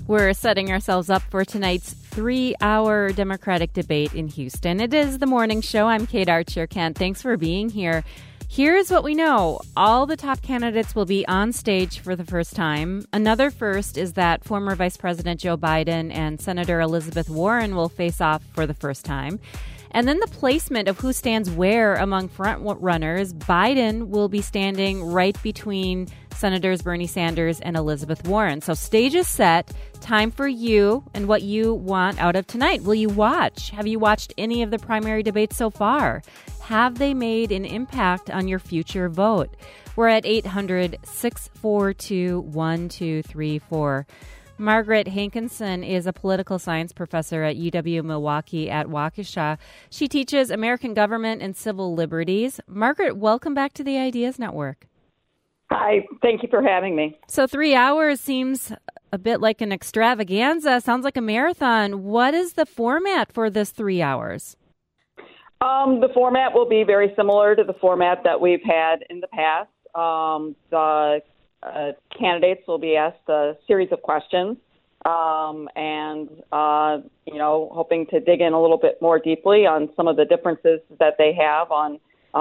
We're setting ourselves up for tonight's 3-hour Democratic debate in Houston. It is the morning show. I'm Kate Archer-Kent. Thanks for being here. Here's what we know. All the top candidates will be on stage for the first time. Another first is that former Vice President Joe Biden and Senator Elizabeth Warren will face off for the first time. And then the placement of who stands where among front runners. Biden will be standing right between Senators Bernie Sanders and Elizabeth Warren. So stage is set. Time for you and what you want out of tonight. Will you watch? Have you watched any of the primary debates so far? Have they made an impact on your future vote? We're at 800-642-1234. Margaret Hankinson is a political science professor at UW-Milwaukee at Waukesha. She teaches American government and civil liberties. Margaret, welcome back to the Ideas Network. Hi, thank you for having me. So 3 hours seems a bit like an extravaganza. Sounds like a marathon. What is the format for this 3 hours? The format will be very similar to the format that we've had in the past. The candidates will be asked a series of questions and hoping to dig in a little bit more deeply on some of the differences that they have on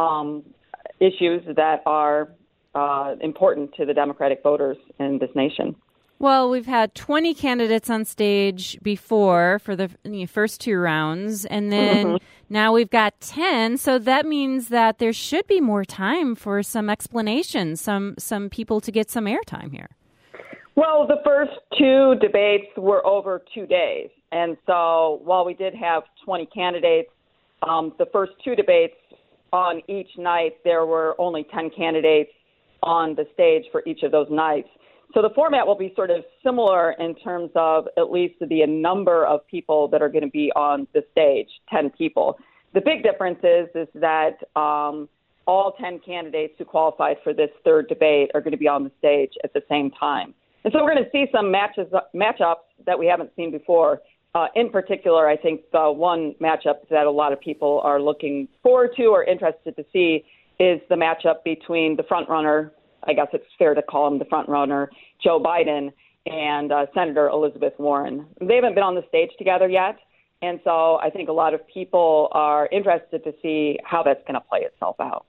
issues that are important to the Democratic voters in this nation. Well, we've had 20 candidates on stage before for the first two rounds, and then now we've got 10. So that means that there should be more time for some explanations, some people to get some airtime here. Well, the first two debates were over 2 days. And so while we did have 20 candidates, the first two debates on each night, there were only 10 candidates on the stage for each of those nights. So the format will be sort of similar in terms of at least the number of people that are going to be on the stage, 10 people. The big difference is that all 10 candidates who qualified for this third debate are going to be on the stage at the same time. And so we're going to see some matchups that we haven't seen before. In particular, I think the one matchup that a lot of people are looking forward to or interested to see is the matchup between the front runner, I guess it's fair to call him the front runner, Joe Biden, and Senator Elizabeth Warren. They haven't been on the stage together yet, and so I think a lot of people are interested to see how that's going to play itself out.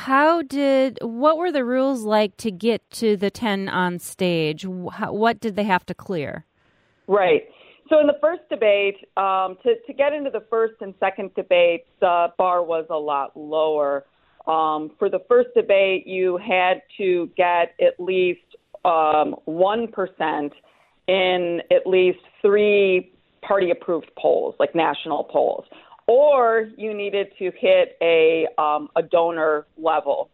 What were the rules like to get to the 10 on stage? What did they have to clear? Right. So in the first debate, to get into the first and second debate, the bar was a lot lower. For the first debate, you had to get at least 1% in at least 3 party-approved polls, like national polls, or you needed to hit a donor level,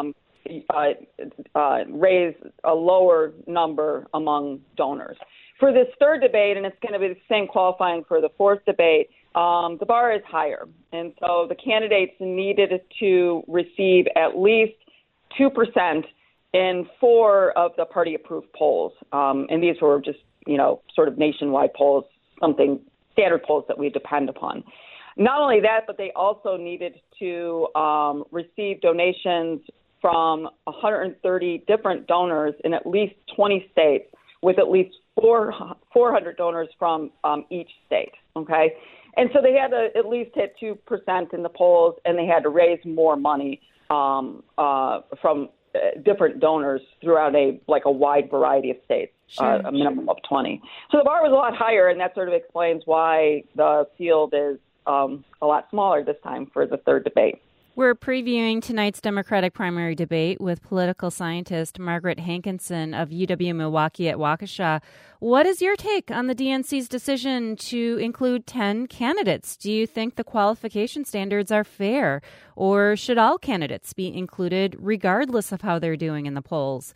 raise a lower number among donors. For this third debate, and it's going to be the same qualifying for the fourth debate, the bar is higher. And so the candidates needed to receive at least 2% in 4 of the party-approved polls. And these were just, sort of nationwide polls, something standard polls that we depend upon. Not only that, but they also needed to receive donations from 130 different donors in at least 20 states, with at least 400 donors from each state, okay? And so they had to at least hit 2% in the polls, and they had to raise more money from different donors throughout a wide variety of states, a minimum of 20. So the bar was a lot higher, and that sort of explains why the field is a lot smaller this time for the third debate. We're previewing tonight's Democratic primary debate with political scientist Margaret Hankinson of UW-Milwaukee at Waukesha. What is your take on the DNC's decision to include 10 candidates? Do you think the qualification standards are fair, or should all candidates be included regardless of how they're doing in the polls?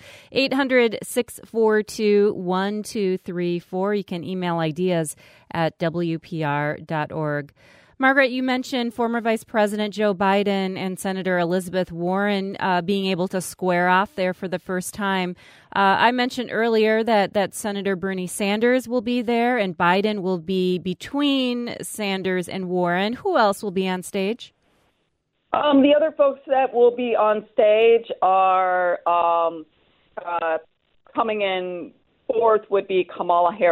800-642-1234. You can email ideas at WPR.org. Margaret, you mentioned former Vice President Joe Biden and Senator Elizabeth Warren being able to square off there for the first time. I mentioned earlier that Senator Bernie Sanders will be there and Biden will be between Sanders and Warren. Who else will be on stage? The other folks that will be on stage are coming in fourth would be Kamala Harris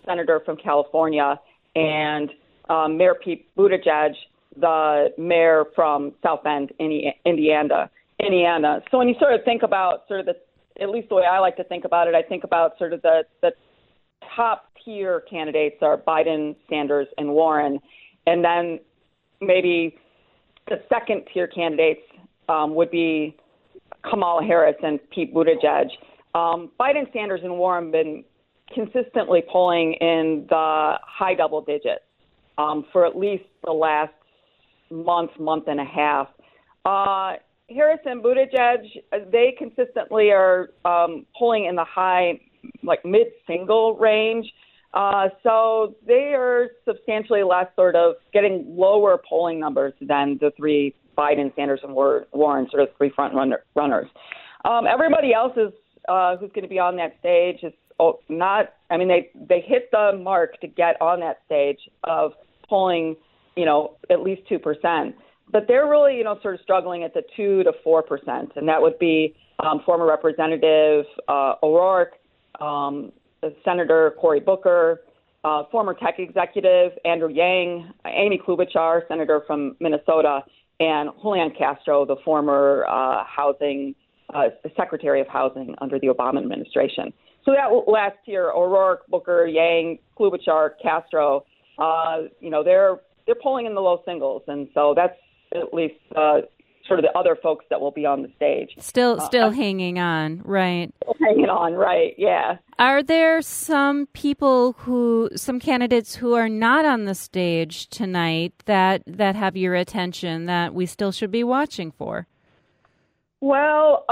senator from California, and Mayor Pete Buttigieg, the mayor from South Bend, Indiana. So when you sort of think about sort of at least the way I like to think about it, I think about sort of the top tier candidates are Biden, Sanders, and Warren, and then maybe the second tier candidates would be Kamala Harris and Pete Buttigieg. Biden, Sanders, and Warren have been consistently polling in the high double digits for at least the last month and a half. Harris and Buttigieg, they consistently are polling in the high, like mid-single range. So they are substantially less sort of getting lower polling numbers than the three Biden, Sanders, and Warren, sort of three front runners. Everybody else is who's going to be on that stage is not. I mean, they hit the mark to get on that stage of polling, at least 2%. But they're really, sort of struggling at the 2 to 4%, and that would be former Representative O'Rourke, Senator Cory Booker, former tech executive Andrew Yang, Amy Klobuchar, senator from Minnesota, and Julian Castro, the former Secretary of Housing under the Obama administration. So that last year, O'Rourke, Booker, Yang, Klobuchar, Castro, they're polling in the low singles, and so that's at least sort of the other folks that will be on the stage. Still hanging on, right? Still hanging on, right, yeah. Are there some candidates who are not on the stage tonight that have your attention that we still should be watching for? Well,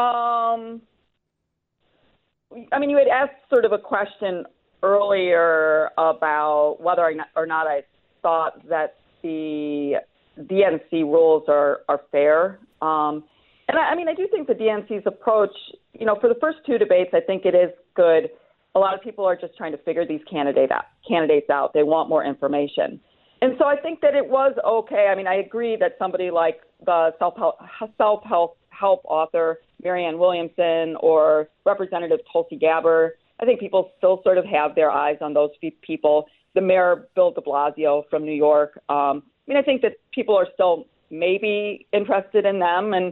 you had asked sort of a question earlier about whether or not I thought that the DNC rules are fair. And I do think the DNC's approach, for the first two debates, I think it is good. A lot of people are just trying to figure these candidates out. They want more information. And so I think that it was okay. I mean, I agree that somebody like the self-help author Marianne Williamson or Representative Tulsi Gabbard, I think people still sort of have their eyes on those people. The mayor, Bill de Blasio from New York. I think that people are still maybe interested in them. And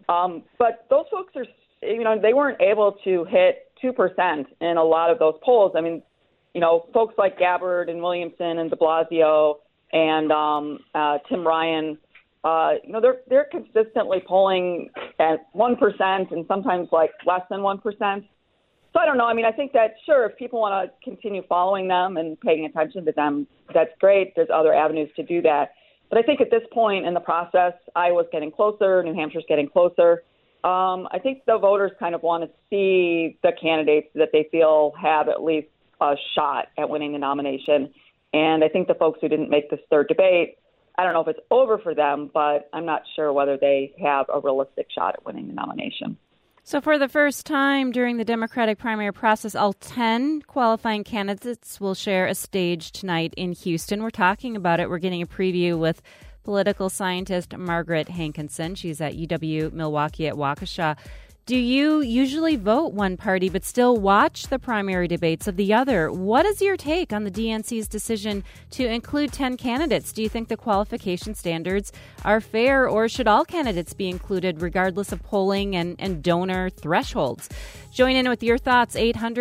but those folks are, they weren't able to hit 2% in a lot of those polls. I mean, folks like Gabbard and Williamson and de Blasio and Tim Ryan, they're consistently polling at 1% and sometimes like less than 1%. So I don't know. I mean, I think that, sure, if people want to continue following them and paying attention to them, that's great. There's other avenues to do that. But I think at this point in the process, Iowa's getting closer, New Hampshire's getting closer. I think the voters kind of want to see the candidates that they feel have at least a shot at winning the nomination. And I think the folks who didn't make this third debate, I don't know if it's over for them, but I'm not sure whether they have a realistic shot at winning the nomination. So for the first time during the Democratic primary process, all 10 qualifying candidates will share a stage tonight in Houston. We're talking about it. We're getting a preview with political scientist Margaret Hankinson. She's at UW-Milwaukee at Waukesha. Do you usually vote one party but still watch the primary debates of the other? What is your take on the DNC's decision to include 10 candidates? Do you think the qualification standards are fair, or should all candidates be included regardless of polling and donor thresholds? Join in with your thoughts,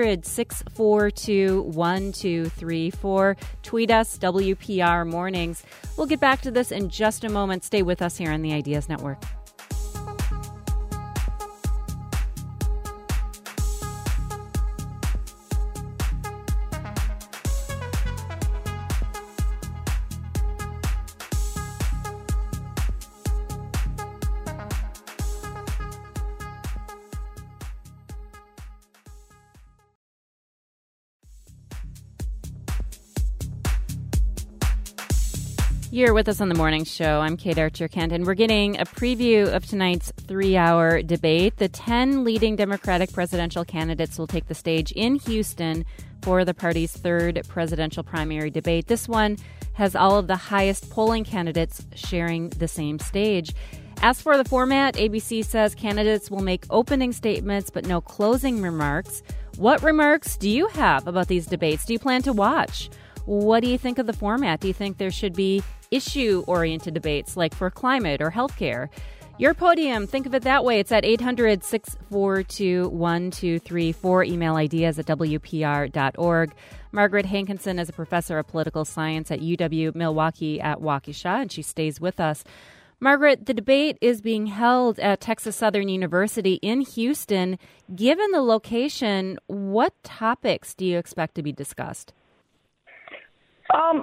800-642-1234. Tweet us, WPR Mornings. We'll get back to this in just a moment. Stay with us here on the Ideas Network. You're with us on the morning show. I'm Kate Archer-Kent, and we're getting a preview of tonight's 3-hour debate. The 10 leading Democratic presidential candidates will take the stage in Houston for the party's third presidential primary debate. This one has all of the highest polling candidates sharing the same stage. As for the format, ABC says candidates will make opening statements but no closing remarks. What remarks do you have about these debates? Do you plan to watch? What do you think of the format? Do you think there should be issue-oriented debates like for climate or healthcare? Your podium, think of it that way. It's at 800-642-1234. Email ideas at WPR.org. Margaret Hankinson is a professor of political science at UW-Milwaukee at Waukesha, and she stays with us. Margaret, the debate is being held at Texas Southern University in Houston. Given the location, what topics do you expect to be discussed? I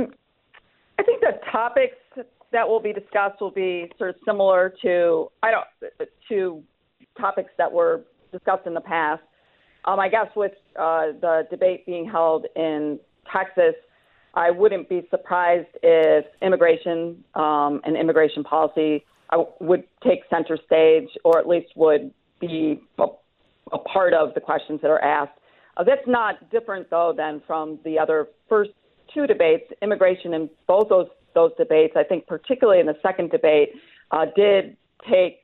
think the topics that will be discussed will be sort of similar to topics that were discussed in the past. I guess with the debate being held in Texas, I wouldn't be surprised if immigration and immigration policy would take center stage, or at least would be a part of the questions that are asked. That's not different, though, than from the other first two debates. Immigration in both those debates, I think particularly in the second debate, did take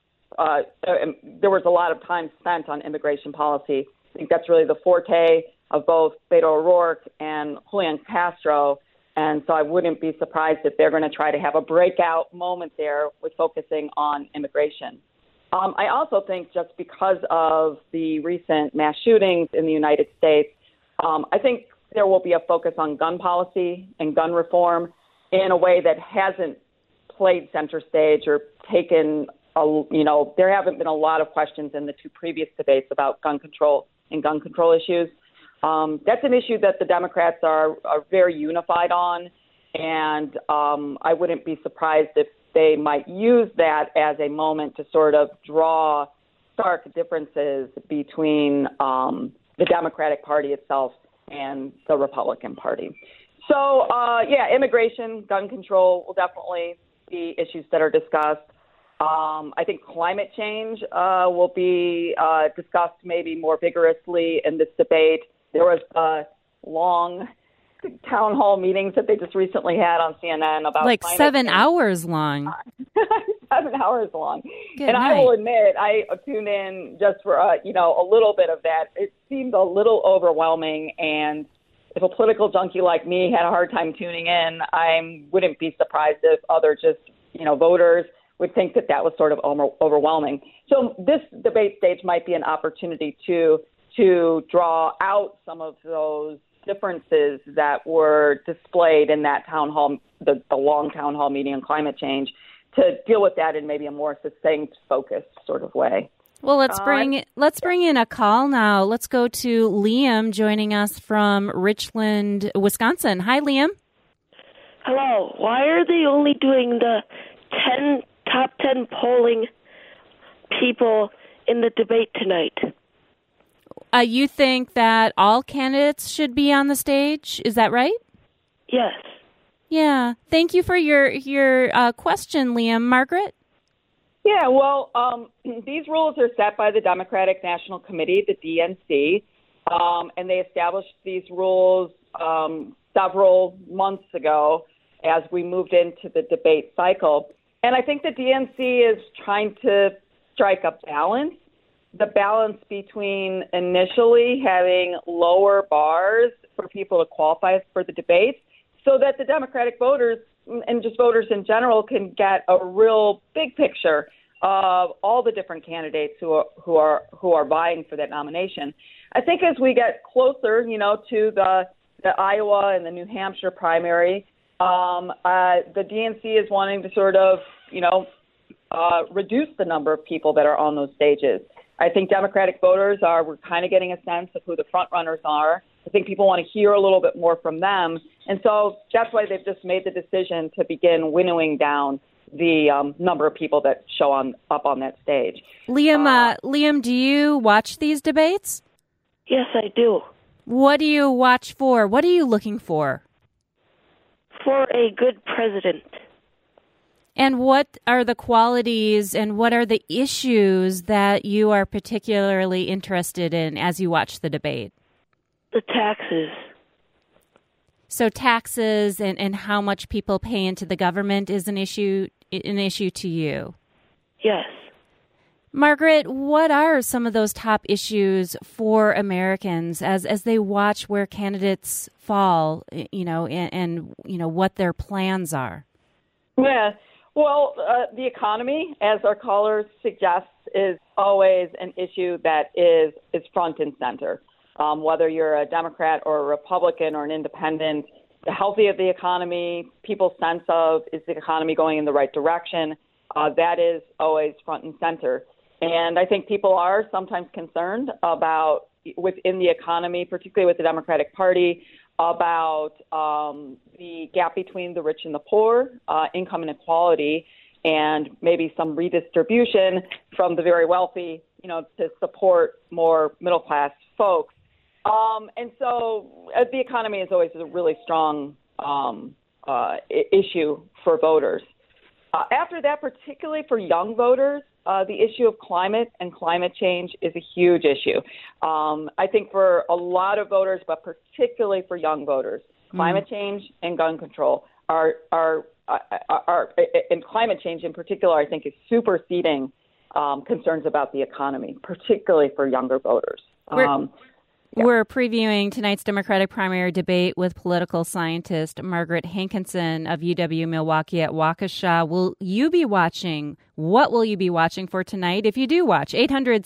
there was a lot of time spent on immigration policy. I think that's really the forte of both Beto O'Rourke and Julian Castro, and so I wouldn't be surprised if they're going to try to have a breakout moment there with focusing on immigration. I also think just because of the recent mass shootings in the United States, I think there will be a focus on gun policy and gun reform in a way that hasn't played center stage or taken, there haven't been a lot of questions in the two previous debates about gun control and gun control issues. That's an issue that the Democrats are very unified on, and I wouldn't be surprised if they might use that as a moment to sort of draw stark differences between the Democratic Party itself and the Republican Party. So, immigration, gun control will definitely be issues that are discussed. I think climate change will be discussed maybe more vigorously in this debate. There was long town hall meetings that they just recently had on CNN about like climate 7 change. hours long. 7 hours long. Good and night. I will admit, I tuned in just for a little bit of that. It seemed a little overwhelming, and if a political junkie like me had a hard time tuning in, I wouldn't be surprised if other voters would think that was sort of overwhelming. So this debate stage might be an opportunity to draw out some of those differences that were displayed in that town hall, the long town hall meeting on climate change, to deal with that in maybe a more succinct, focused sort of way. Well, let's bring in a call now. Let's go to Liam joining us from Richland, Wisconsin. Hi, Liam. Hello. Why are they only doing the top 10 polling people in the debate tonight? You think that all candidates should be on the stage? Is that right? Yes. Yeah. Thank you for your question, Liam. Margaret? Yeah, well, these rules are set by the Democratic National Committee, the DNC, and they established these rules several months ago as we moved into the debate cycle. And I think the DNC is trying to strike a balance, the balance between initially having lower bars for people to qualify for the debates so that the Democratic voters and just voters in general can get a real big picture of all the different candidates who are vying for that nomination. I think as we get closer, to the Iowa and the New Hampshire primary, the DNC is wanting to sort of, reduce the number of people that are on those stages. I think Democratic voters we're kind of getting a sense of who the front runners are. I think people want to hear a little bit more from them. And so that's why they've just made the decision to begin winnowing down the number of people that show up on that stage. Liam, do you watch these debates? Yes, I do. What do you watch for? What are you looking for? For a good president. And what are the qualities and what are the issues that you are particularly interested in as you watch the debate? The taxes. So taxes and how much people pay into the government is an issue to you? Yes. Margaret, what are some of those top issues for Americans as they watch where candidates fall, and what their plans are? Yeah, well, the economy, as our caller suggests, is always an issue that is front and center. Whether you're a Democrat or a Republican or an independent, the health of the economy, people's sense of, is the economy going in the right direction? That is always front and center. And I think people are sometimes concerned about, within the economy, particularly with the Democratic Party, about the gap between the rich and the poor, income inequality, and maybe some redistribution from the very wealthy, to support more middle-class folks. And so the economy is always a really strong issue for voters. After that, particularly for young voters, the issue of climate and climate change is a huge issue. I think for a lot of voters, but particularly for young voters, climate change and gun control are and climate change in particular, I think, is superseding concerns about the economy, particularly for younger voters. We're previewing tonight's Democratic primary debate with political scientist Margaret Hankinson of UW-Milwaukee at Waukesha. Will you be watching? What will you be watching for tonight if you do watch?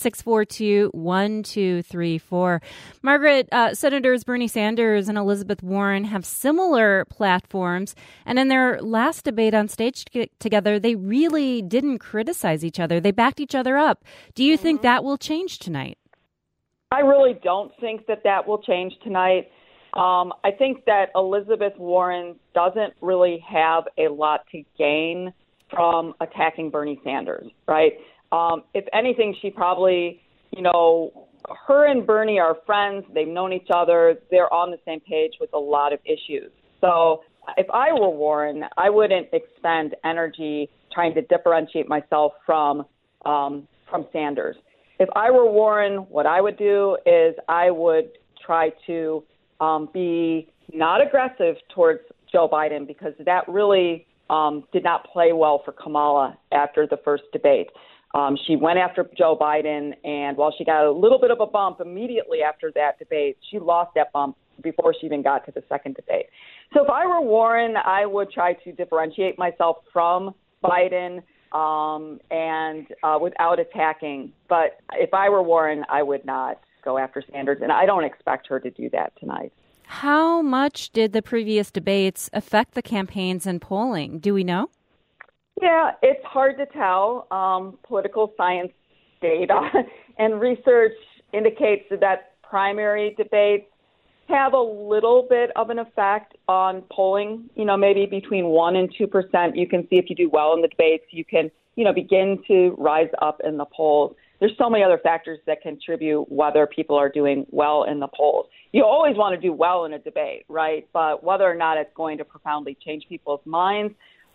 800-642-1234. Margaret, Senators Bernie Sanders and Elizabeth Warren have similar platforms, and in their last debate on stage together, they really didn't criticize each other. They backed each other up. Do you think that will change tonight? I really don't think that will change tonight. I think that Elizabeth Warren doesn't really have a lot to gain from attacking Bernie Sanders, right? If anything, she probably, her and Bernie are friends. They've known each other. They're on the same page with a lot of issues. So if I were Warren, I wouldn't expend energy trying to differentiate myself from Sanders. If I were Warren, what I would do is I would try to be not aggressive towards Joe Biden, because that really did not play well for Kamala after the first debate. She went after Joe Biden, and while she got a little bit of a bump immediately after that debate, she lost that bump before she even got to the second debate. So if I were Warren, I would try to differentiate myself from Biden and without attacking. But if I were Warren, I would not go after Sanders, and I don't expect her to do that tonight. How much did the previous debates affect the campaigns and polling? Do we know? Yeah, it's hard to tell. Political science data and research indicates that primary debates have a little bit of an effect on polling, maybe between 1% and 2%. You can see if you do well in the debates, you can, begin to rise up in the polls. There's so many other factors that contribute whether people are doing well in the polls. You always want to do well in a debate, right? But whether or not it's going to profoundly change people's minds,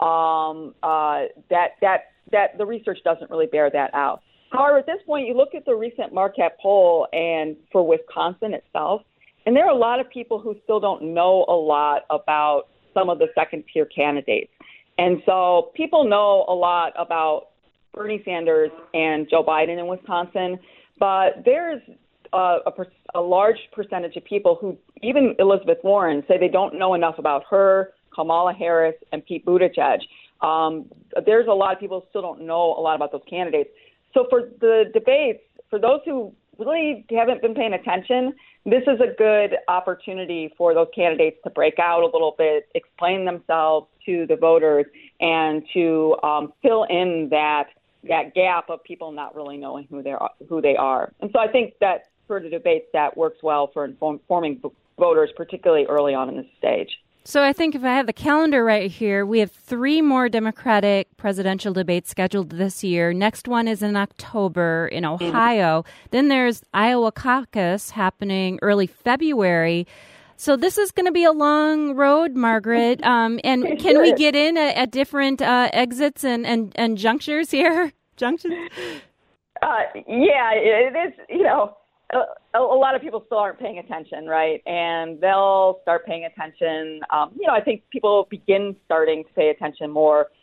that the research doesn't really bear that out. However, at this point, you look at the recent Marquette poll and for Wisconsin itself, and there are a lot of people who still don't know a lot about some of the second-tier candidates. And so people know a lot about Bernie Sanders and Joe Biden in Wisconsin, but there's a large percentage of people who, even Elizabeth Warren, say they don't know enough about her, Kamala Harris, and Pete Buttigieg. There's a lot of people who still don't know a lot about those candidates. So for the debates, for those who really haven't been paying attention, this is a good opportunity for those candidates to break out a little bit, explain themselves to the voters, and to fill in that gap of people not really knowing who they are. And so I think that for the debates, that works well for informing voters, particularly early on in this stage. So I think if I have the calendar right here, we have 3 more Democratic presidential debates scheduled this year. Next one is in October in Ohio. Then there's Iowa caucus happening early February. So this is going to be a long road, Margaret. And can we get in at different exits and junctures here? Junctions? Yeah, it is, a lot of people still aren't paying attention, right? And they'll start paying attention. I think people starting to pay attention more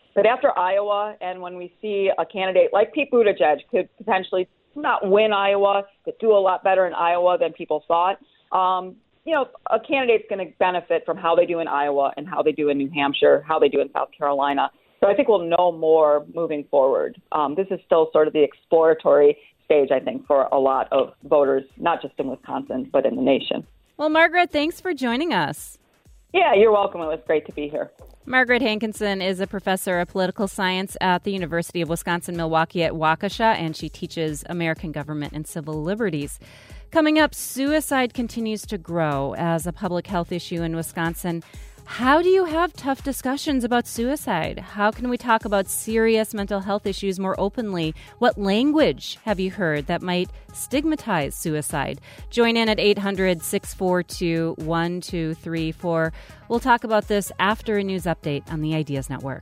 But after Iowa, and when we see a candidate like Pete Buttigieg could potentially not win Iowa, but do a lot better in Iowa than people thought, a candidate's going to benefit from how they do in Iowa and how they do in New Hampshire, how they do in South Carolina. So I think we'll know more moving forward. This is still sort of the exploratory stage, I think, for a lot of voters, not just in Wisconsin, but in the nation. Well, Margaret, thanks for joining us. Yeah, you're welcome. It was great to be here. Margaret Hankinson is a professor of political science at the University of Wisconsin-Milwaukee at Waukesha, and she teaches American government and civil liberties. Coming up, suicide continues to grow as a public health issue in Wisconsin. How do you have tough discussions about suicide? How can we talk about serious mental health issues more openly? What language have you heard that might stigmatize suicide? Join in at 800-642-1234. We'll talk about this after a news update on the Ideas Network.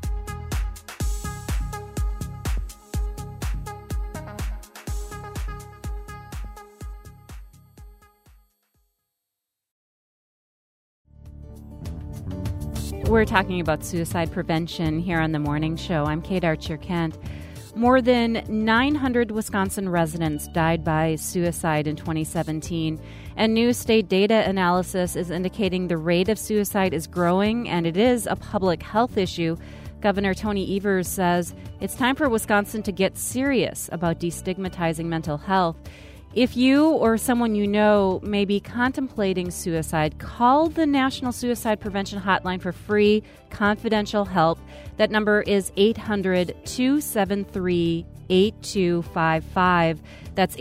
We're talking about suicide prevention here on The Morning Show. I'm Kate Archer-Kent. More than 900 Wisconsin residents died by suicide in 2017, and new state data analysis is indicating the rate of suicide is growing, and it is a public health issue. Governor Tony Evers says it's time for Wisconsin to get serious about destigmatizing mental health. If you or someone you know may be contemplating suicide, call the National Suicide Prevention Hotline for free, confidential help. That number is 800-273-8255. That's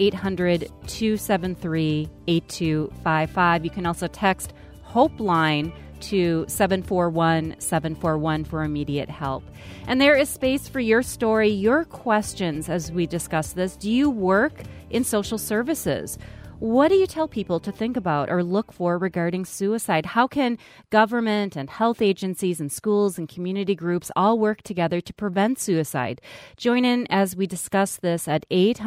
800-273-8255. You can also text HOPE-LINE to 741-741 for immediate help. And there is space for your story, your questions as we discuss this. Do you work in social services? What do you tell people to think about or look for regarding suicide? How can government and health agencies and schools and community groups all work together to prevent suicide? Join in as we discuss this at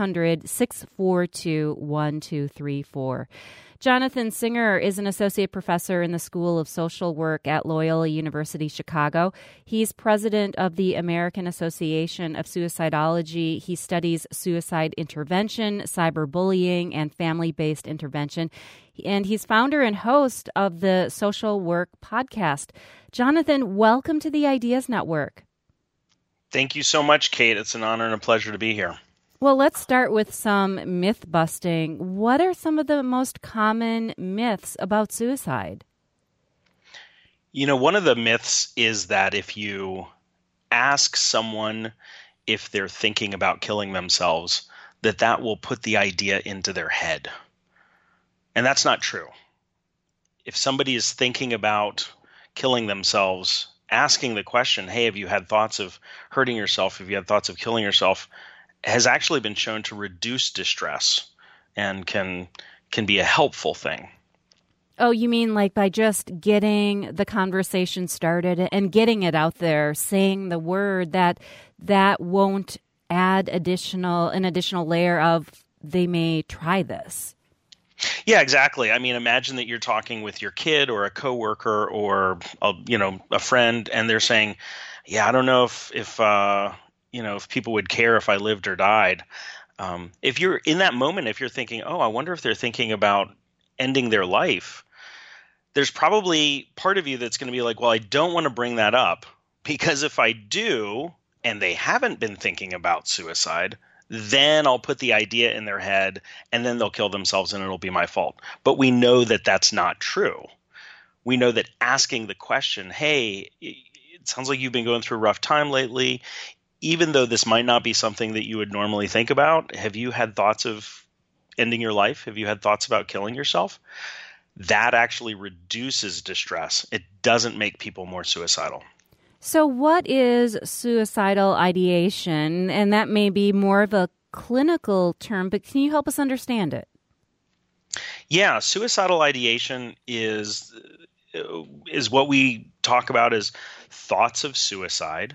800-642-1234. Jonathan Singer is an associate professor in the School of Social Work at Loyola University Chicago. He's president of the American Association of Suicidology. He studies suicide intervention, cyberbullying, and family-based intervention. And he's founder and host of the Social Work podcast. Jonathan, welcome to the Ideas Network. Thank you so much, Kate. It's an honor and a pleasure to be here. Well, let's start with some myth busting. What are some of the most common myths about suicide? You know, one of the myths is that if you ask someone if they're thinking about killing themselves, that will put the idea into their head. And that's not true. If somebody is thinking about killing themselves, asking the question, hey, have you had thoughts of hurting yourself? Have you had thoughts of killing yourself? Has actually been shown to reduce distress and can be a helpful thing. Oh, you mean like by just getting the conversation started and getting it out there, saying the word, that won't add an additional layer of they may try this? Yeah, exactly. I mean, imagine that you're talking with your kid or a coworker or a friend, and they're saying, "Yeah, I don't know if people would care if I lived or died." If you're in that moment, if you're thinking, "Oh, I wonder if they're thinking about ending their life," there's probably part of you that's going to be like, "Well, I don't want to bring that up because if I do, and they haven't been thinking about suicide, then I'll put the idea in their head and then they'll kill themselves and it'll be my fault." But we know that that's not true. We know that asking the question, hey, it sounds like you've been going through a rough time lately. Even though this might not be something that you would normally think about, have you had thoughts of ending your life? Have you had thoughts about killing yourself? That actually reduces distress. It doesn't make people more suicidal. So what is suicidal ideation? And that may be more of a clinical term, but can you help us understand it? Yeah, suicidal ideation is what we talk about as thoughts of suicide.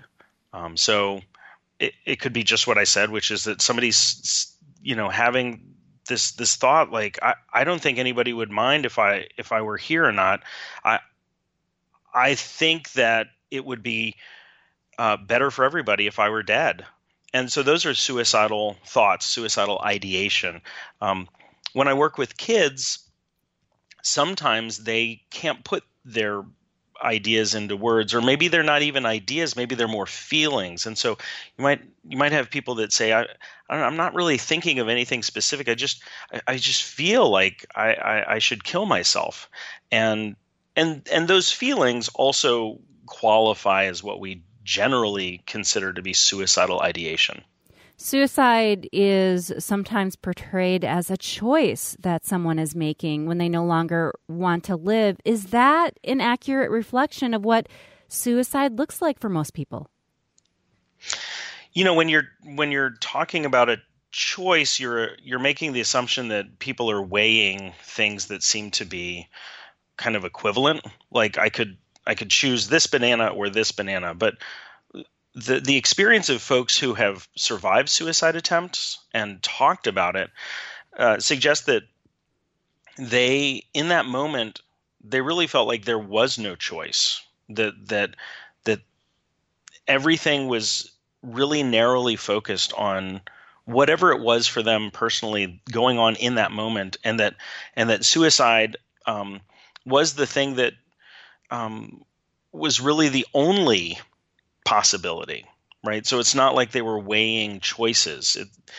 So it could be just what I said, which is that somebody's, having this thought like, I don't think anybody would mind if I were here or not. I think that it would be better for everybody if I were dead. And so those are suicidal thoughts, suicidal ideation. When I work with kids, sometimes they can't put their ideas into words, or maybe they're not even ideas, maybe they're more feelings. And so you might have people that say, I'm not really thinking of anything specific. I just feel like I should kill myself. And those feelings also qualify as what we generally consider to be suicidal ideation. Suicide is sometimes portrayed as a choice that someone is making when they no longer want to live. Is that an accurate reflection of what suicide looks like for most people? When you're talking about a choice, you're making the assumption that people are weighing things that seem to be kind of equivalent. Like I could choose this banana or this banana, but the experience of folks who have survived suicide attempts and talked about it suggests that they, in that moment, they really felt like there was no choice. That everything was really narrowly focused on whatever it was for them personally going on in that moment, and that suicide was the thing that was really the only possibility, right? So it's not like they were weighing choices.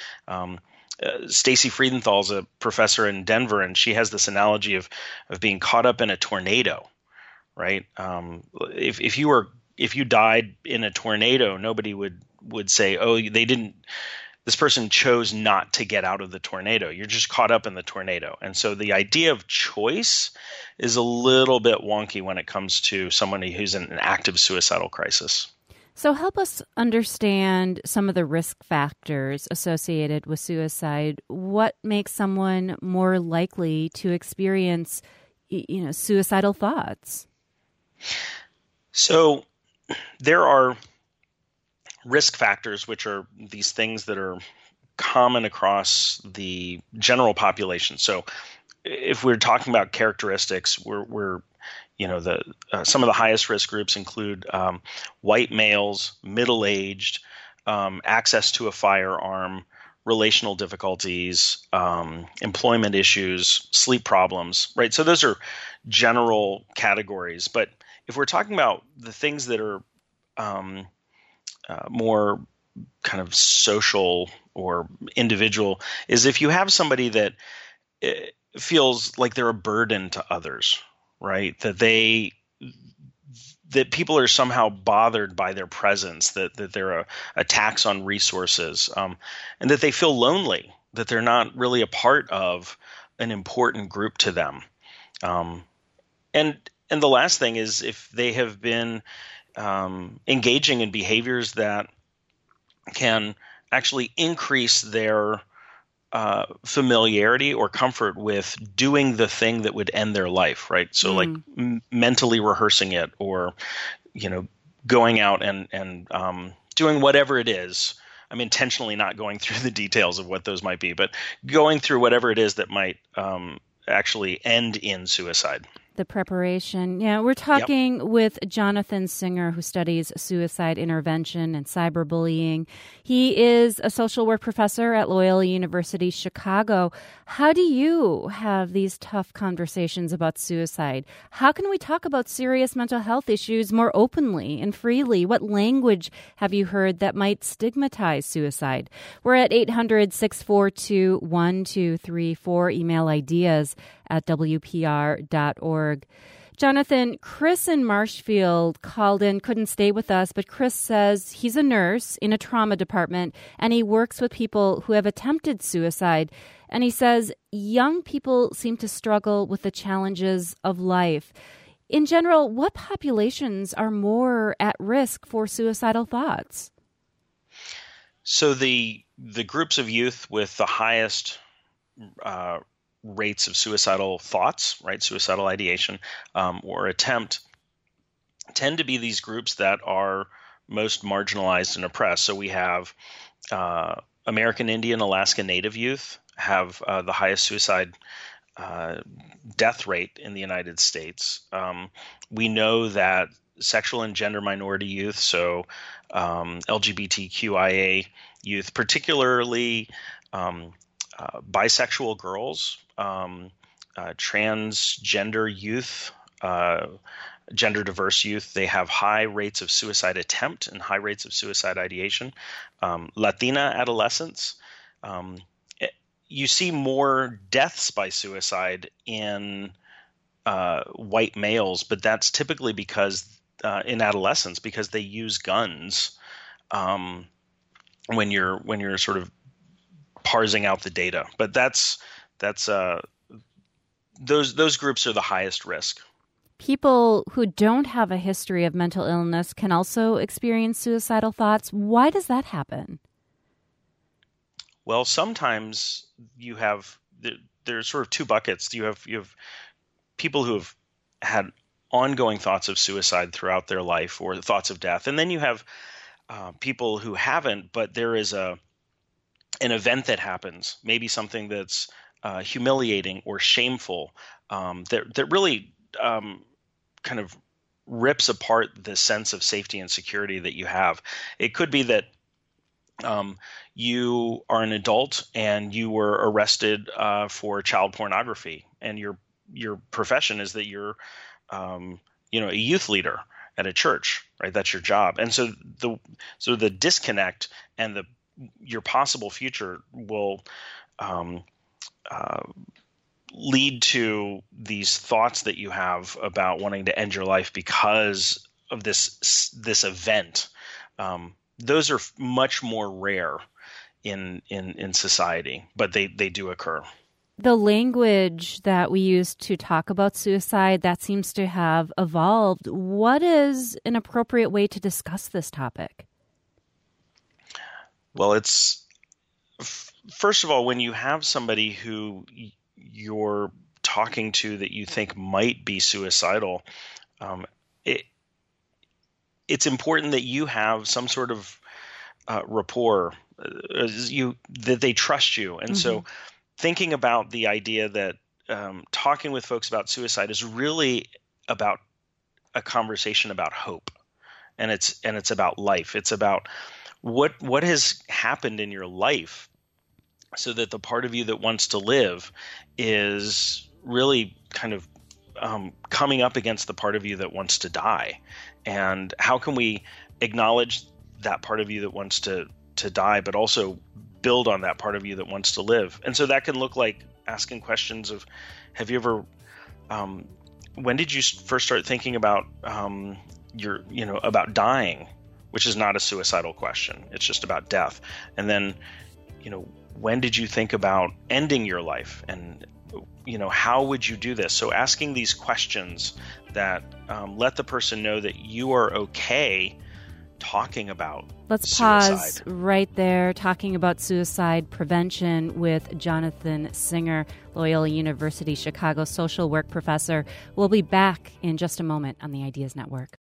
Stacy Friedenthal's a professor in Denver, and she has this analogy of being caught up in a tornado, right? If you died in a tornado, nobody would say, oh, this person chose not to get out of the tornado. You're just caught up in the tornado. And so the idea of choice is a little bit wonky when it comes to somebody who's in an active suicidal crisis. So help us understand some of the risk factors associated with suicide. What makes someone more likely to experience, suicidal thoughts? So there are risk factors, which are these things that are common across the general population. So if we're talking about characteristics, we're some of the highest risk groups include white males, middle-aged, access to a firearm, relational difficulties, employment issues, sleep problems, right? So those are general categories. But if we're talking about the things that are more kind of social or individual, is if you have somebody that feels like they're a burden to others, right? That people are somehow bothered by their presence, that they're a tax on resources, and that they feel lonely, that they're not really a part of an important group to them. And the last thing is if they have been engaging in behaviors that can actually increase their familiarity or comfort with doing the thing that would end their life, right? So like mentally rehearsing it, or, going out and doing whatever it is. I'm intentionally not going through the details of what those might be, but going through whatever it is that might actually end in suicide. The preparation. Yeah, we're talking with Jonathan Singer, who studies suicide intervention and cyberbullying. He is a social work professor at Loyola University Chicago. How do you have these tough conversations about suicide? How can we talk about serious mental health issues more openly and freely? What language have you heard that might stigmatize suicide? We're at 800-642-1234. Email ideas at WPR.org. Jonathan, Chris in Marshfield called in, couldn't stay with us, but Chris says he's a nurse in a trauma department and he works with people who have attempted suicide. And he says young people seem to struggle with the challenges of life. In general, what populations are more at risk for suicidal thoughts? So the groups of youth with the highest rates of suicidal thoughts, right, suicidal ideation or attempt, tend to be these groups that are most marginalized and oppressed. So we have American Indian, Alaska Native youth have the highest suicide death rate in the United States. We know that sexual and gender minority youth, so LGBTQIA youth, particularly bisexual girls, transgender youth, gender diverse youth. They have high rates of suicide attempt and high rates of suicide ideation. Latina adolescents, you see more deaths by suicide in white males, but that's typically because in adolescence, because they use guns when you're sort of parsing out the data. But those groups are the highest risk. People who don't have a history of mental illness can also experience suicidal thoughts. Why does that happen? Well, sometimes there's sort of two buckets. You have people who have had ongoing thoughts of suicide throughout their life or thoughts of death, and then you have people who haven't, but there is an event that happens, maybe something that's humiliating or shameful, that really kind of rips apart the sense of safety and security that you have. It could be that you are an adult and you were arrested for child pornography, and your profession is that you're a youth leader at a church, right? That's your job. And so the disconnect and your possible future will lead to these thoughts that you have about wanting to end your life because of this event. Those are much more rare in society, but they do occur. The language that we use to talk about suicide, that seems to have evolved. What is an appropriate way to discuss this topic? Well, it's first of all, when you have somebody who you're talking to that you think might be suicidal, it's important that you have some sort of rapport, that they trust you. And so thinking about the idea that talking with folks about suicide is really about a conversation about hope, and it's about life. It's about what has happened in your life, so that the part of you that wants to live is really kind of coming up against the part of you that wants to die. And how can we acknowledge that part of you that wants to die, but also build on that part of you that wants to live? And so that can look like asking questions of, have you ever, when did you first start thinking about about dying, which is not a suicidal question. It's just about death. And then, when did you think about ending your life? And, how would you do this? So asking these questions that let the person know that you are okay talking about Let's suicide. Pause right there, talking about suicide prevention with Jonathan Singer, Loyola University Chicago social work professor. We'll be back in just a moment on the Ideas Network.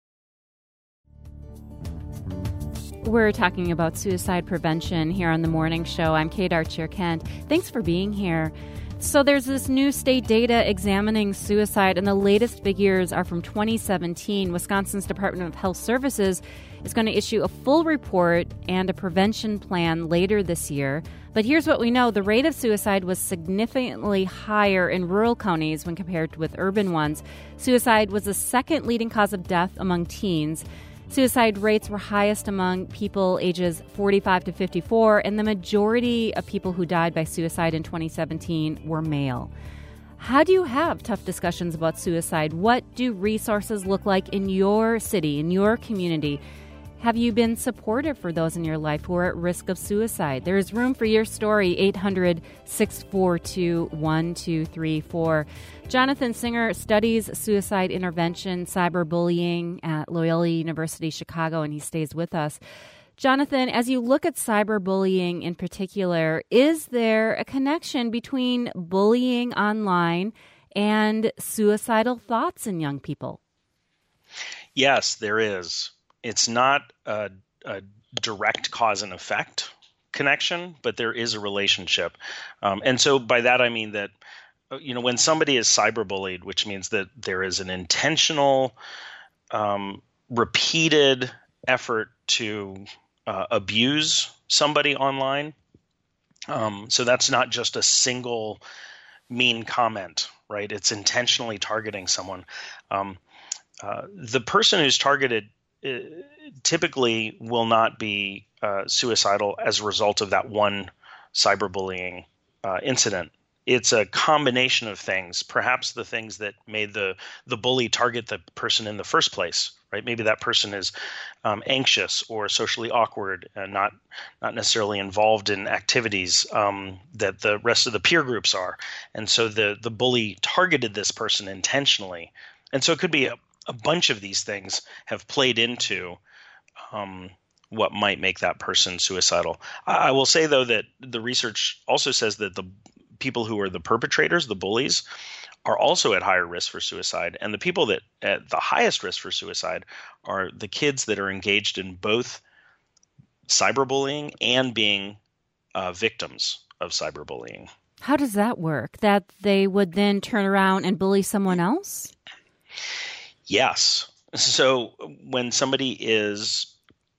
We're talking about suicide prevention here on the morning show. I'm Kate Archer-Kent. Thanks for being here. So there's this new state data examining suicide, and the latest figures are from 2017. Wisconsin's Department of Health Services is going to issue a full report and a prevention plan later this year. But here's what we know. The rate of suicide was significantly higher in rural counties when compared with urban ones. Suicide was the second leading cause of death among teens. Suicide rates were highest among people ages 45 to 54, and the majority of people who died by suicide in 2017 were male. How do you have tough discussions about suicide? What do resources look like in your city, in your community? Have you been supportive for those in your life who are at risk of suicide? There is room for your story, 800-642-1234. Jonathan Singer studies suicide intervention, cyberbullying at Loyola University Chicago, and he stays with us. Jonathan, as you look at cyberbullying in particular, is there a connection between bullying online and suicidal thoughts in young people? Yes, there is. It's not a direct cause and effect connection, but there is a relationship. And so by that, I mean that, when somebody is cyberbullied, which means that there is an intentional repeated effort to abuse somebody online. So that's not just a single mean comment, right? It's intentionally targeting someone. The person who's targeted typically will not be suicidal as a result of that one cyberbullying incident. It's a combination of things, perhaps the things that made the bully target the person in the first place, right? Maybe that person is anxious or socially awkward and not necessarily involved in activities that the rest of the peer groups are. And so the bully targeted this person intentionally. And so it could be a bunch of these things have played into what might make that person suicidal. I will say, though, that the research also says that the people who are the perpetrators, the bullies, are also at higher risk for suicide. And the people that at the highest risk for suicide are the kids that are engaged in both cyberbullying and being victims of cyberbullying. How does that work? That they would then turn around and bully someone else? Yes. So when somebody is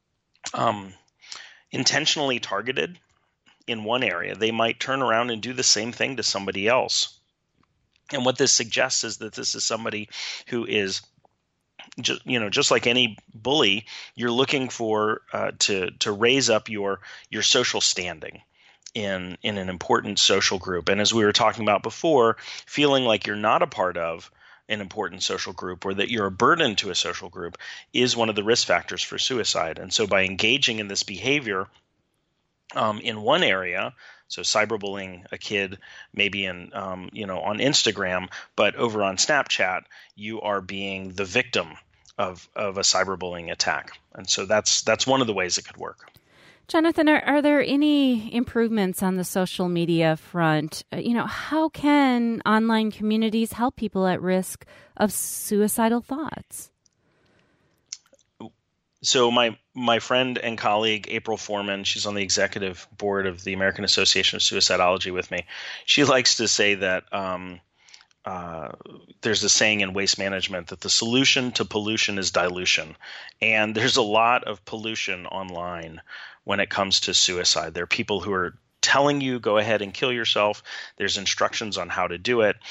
intentionally targeted in one area, they might turn around and do the same thing to somebody else. And what this suggests is that this is somebody who is, just like any bully, you're looking for to raise up your social standing in an important social group. And as we were talking about before, feeling like you're not a part of an important social group or that you're a burden to a social group is one of the risk factors for suicide. And so by engaging in this behavior in one area, so cyberbullying a kid maybe on Instagram, but over on Snapchat, you are being the victim of a cyberbullying attack. And so that's one of the ways it could work. Jonathan, are there any improvements on the social media front? How can online communities help people at risk of suicidal thoughts? So my friend and colleague, April Foreman, she's on the executive board of the American Association of Suicidology with me. She likes to say that there's a saying in waste management that the solution to pollution is dilution. And there's a lot of pollution online when it comes to suicide. There are people who are telling you go ahead and kill yourself. There's instructions on how to do it.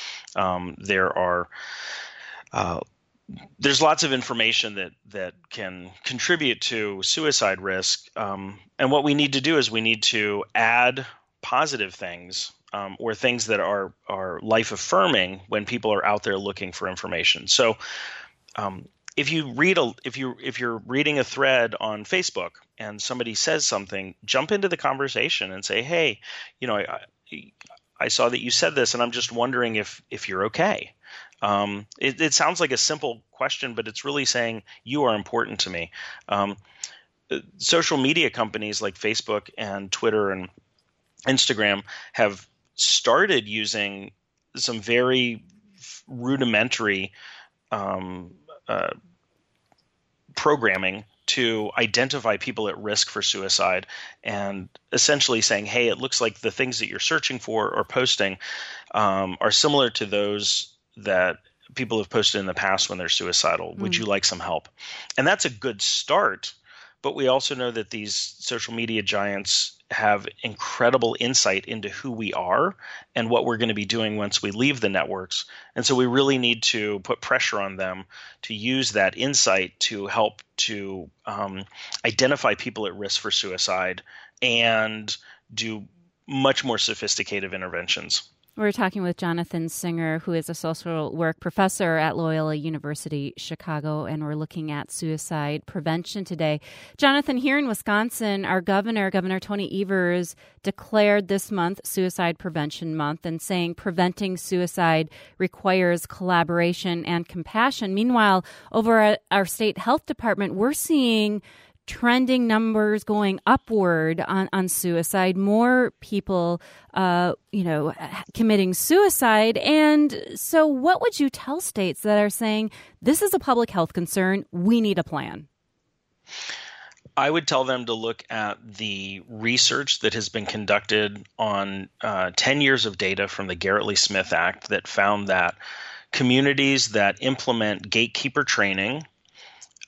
There's lots of information that can contribute to suicide risk. And what we need to do is we need to add positive things or things that are life affirming when people are out there looking for information. So if you're reading a thread on Facebook and somebody says something, jump into the conversation and say, hey, I saw that you said this and I'm just wondering if you're okay. It sounds like a simple question, but it's really saying you are important to me. Social media companies like Facebook and Twitter and Instagram have started using some very rudimentary programming to identify people at risk for suicide and essentially saying, hey, it looks like the things that you're searching for or posting are similar to those that people have posted in the past when they're suicidal. Would you like some help? And that's a good start. But we also know that these social media giants have incredible insight into who we are and what we're going to be doing once we leave the networks. And so we really need to put pressure on them to use that insight to help to identify people at risk for suicide and do much more sophisticated interventions. We're talking with Jonathan Singer, who is a social work professor at Loyola University Chicago, and we're looking at suicide prevention today. Jonathan, here in Wisconsin, our Governor Tony Evers, declared this month Suicide Prevention Month and saying preventing suicide requires collaboration and compassion. Meanwhile, over at our state health department, we're seeing trending numbers going upward on suicide, more people, committing suicide. And so what would you tell states that are saying, this is a public health concern, we need a plan? I would tell them to look at the research that has been conducted on 10 years of data from the Garrett Lee Smith Act that found that communities that implement gatekeeper training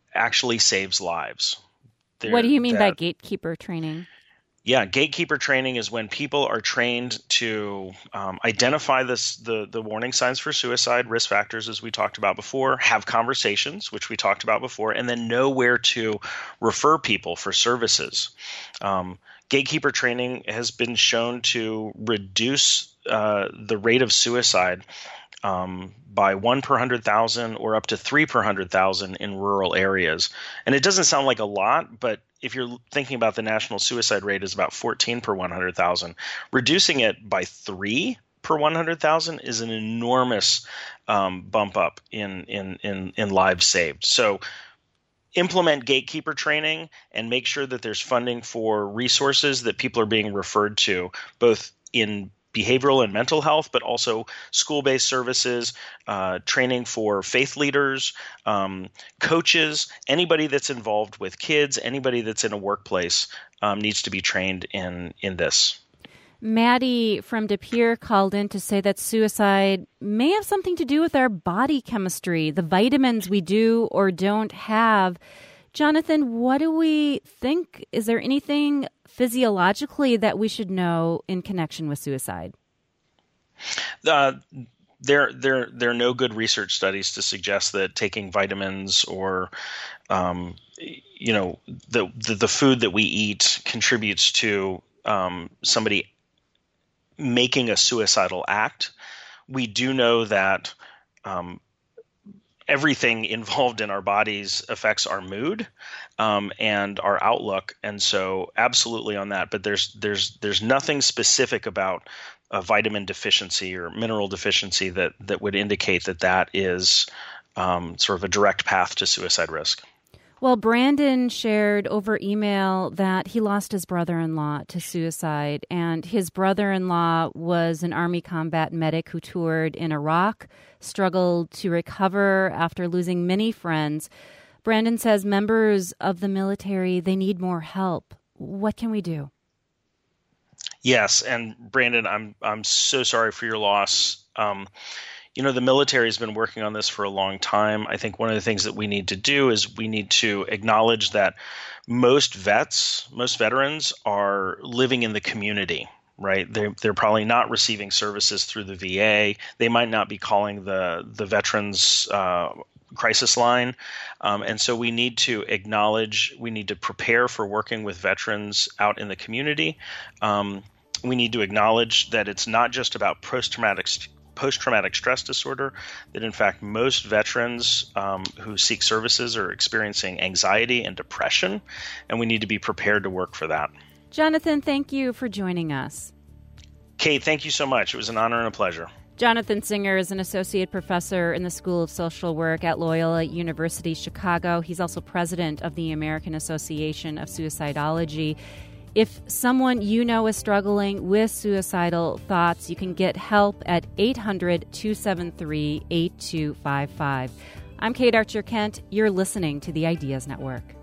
actually saves lives. What do you mean by gatekeeper training? Yeah, gatekeeper training is when people are trained to identify the warning signs for suicide, risk factors, as we talked about before, have conversations, which we talked about before, and then know where to refer people for services. Gatekeeper training has been shown to reduce the rate of suicide by 1 per 100,000 or up to 3 per 100,000 in rural areas. And it doesn't sound like a lot, but if you're thinking about the national suicide rate is about 14 per 100,000, reducing it by 3 per 100,000 is an enormous bump up in lives saved. So implement gatekeeper training and make sure that there's funding for resources that people are being referred to, both in behavioral and mental health, but also school-based services, training for faith leaders, coaches, anybody that's involved with kids, anybody that's in a workplace needs to be trained in this. Maddie from De Pere called in to say that suicide may have something to do with our body chemistry, the vitamins we do or don't have. Jonathan, what do we think? Is there anything physiologically that we should know in connection with suicide? There are no good research studies to suggest that taking vitamins or the food that we eat contributes to somebody making a suicidal act. We do know that everything involved in our bodies affects our mood and our outlook, and so absolutely on that. But there's nothing specific about a vitamin deficiency or mineral deficiency that would indicate that is sort of a direct path to suicide risk. Well, Brandon shared over email that he lost his brother-in-law to suicide, and his brother-in-law was an Army combat medic who toured in Iraq, struggled to recover after losing many friends. Brandon says members of the military, they need more help. What can we do? Yes, and Brandon, I'm so sorry for your loss. The military has been working on this for a long time. I think one of the things that we need to do is we need to acknowledge that most veterans are living in the community, right? They're probably not receiving services through the VA. They might not be calling the veterans crisis line. And so we need to prepare for working with veterans out in the community. We need to acknowledge that it's not just about post-traumatic stress disorder, that in fact most veterans who seek services are experiencing anxiety and depression, and we need to be prepared to work for that. Jonathan, thank you for joining us. Kate, thank you so much. It was an honor and a pleasure. Jonathan Singer is an associate professor in the School of Social Work at Loyola University Chicago. He's also president of the American Association of Suicidology. If someone you know is struggling with suicidal thoughts, you can get help at 800-273-8255. I'm Kate Archer-Kent. You're listening to the Ideas Network.